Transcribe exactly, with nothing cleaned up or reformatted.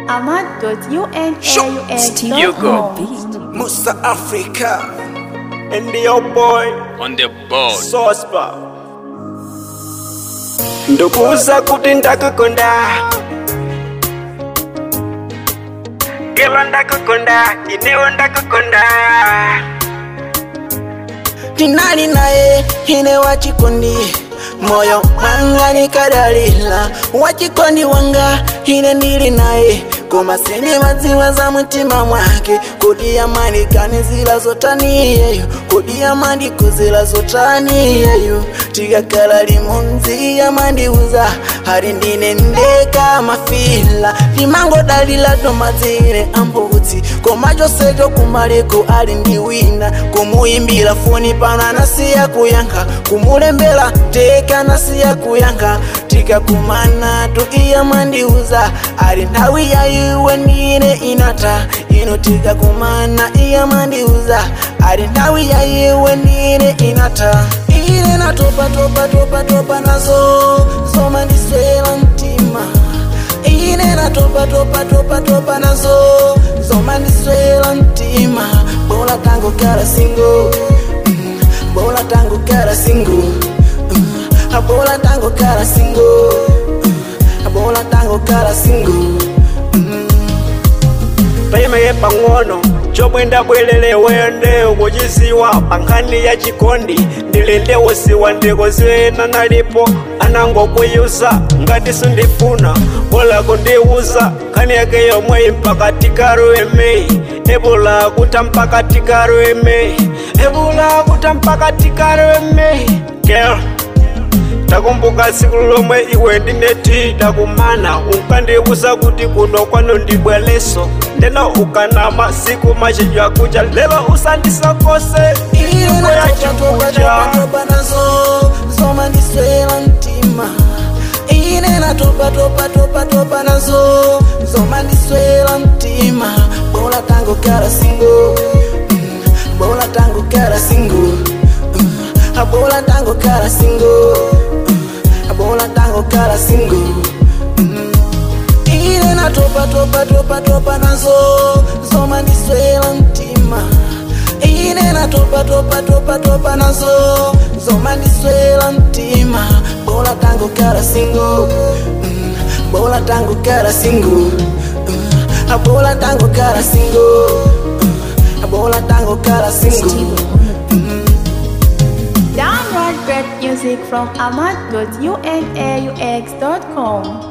ahmad dot unaux You dot go. com. Musa Africa and the old boy On the board. Sospa ndukuza kuti ndakukonda Gelo ndakukonda Inewo ndakukonda Tinali naye ine wachikondi moyo wanga nikadalila wachikondi wanga ine ndili naye koma sini madziwa za mutima mwake kodi amani kani zila zotaniyeyo kodi amani kuzila zotaniyeyo tikakala limunzi amandiuza hari ndine ndeka mafila limango dalila tomadzire ambudzi koma chosecho kumaleko ali ndiwina kumuimbira foni pano anasiya kuyankha kumulembera teka nasiya kuyankha tikakumana tu iyamandiuza ali nthawi yayiwe ndine inata ino tikakumana iyamandiuza ali nthawi yayiwe ndine inata ine natopa topa topa topa nazo zoma ndiswela mtima ine natopa topa topa topa nazo zoma ndiswela mtima bola tango kara single mm, bola tango kara single mm, bola tango kara single mm, bola tango kara single mm. Payime pang'ono chobwenda bwelele wende ukuchiziwa pankhani ya chikondi ndilinde usiwa ndikozwena nalipo anango kuyusa ngati sindifuna bola kundiuza nkhani yake yomwe impakati karo emeyi ebola kuta mpakati karo emeyi ebola kuta mpakati karo emeyi girl takumbuka siku lomwe iwe ndineti takumana unkandiuza kuti kuno kwano ndibweleso ndeno ukanama siku machedwa akucha lelo usandisokose ine natopa nazo zoma ndiswela mtima ine natopa topa topa topa nazo zoma ndiswela mtima bola tango kara single mm, bola tango kara single mm, bola tango kara single mm, bola tango kara single mm. ine natopa topa topa topa nazo zoma ndiswela mtima ine natopa topa topa topa nazo zoma ndiswela mtima bola tango kara single mm, bola tango kara single mm, bola tango kara single mm, bola tango kara single mm. Download great music from ahmad dot unaux dot com.